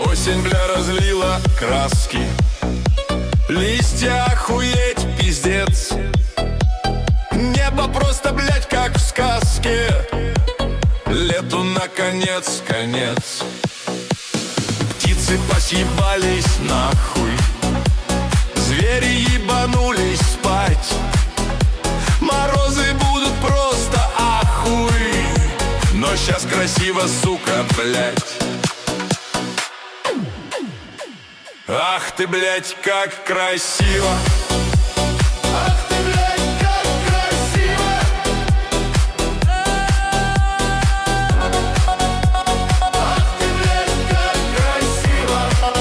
Осень, бля, разлила краски, листья охуеть, пиздец. Небо просто, блядь, как в сказке. Лету наконец, конец. Птицы посъебались нахуй, звери ебанулись спать. Морозы будут просто ахуй, но щас красиво, сука, блядь. Ах ты, блядь, как красиво. Ах ты, блядь, как красиво. Ах ты, блядь, как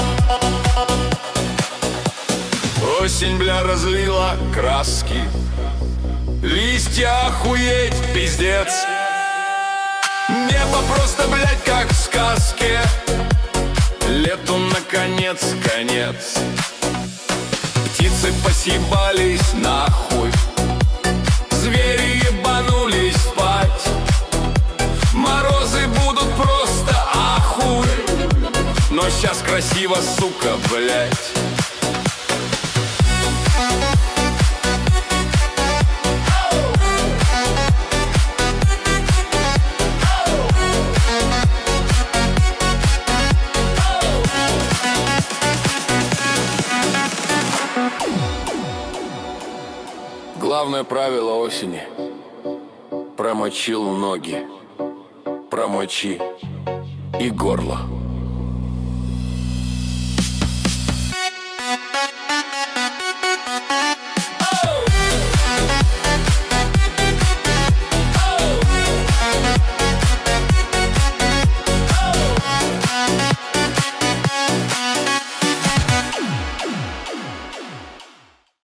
красиво. Осень, бля, разлила краски, листья охуеть, пиздец. Небо просто, блядь, как в сказке. Лету наконец, конец. Птицы посъебались нахуй, звери ебанулись спать. Морозы будут просто ахуй, но щас красиво, сука, блядь. Главное правило осени: промочил ноги, промочи и горло.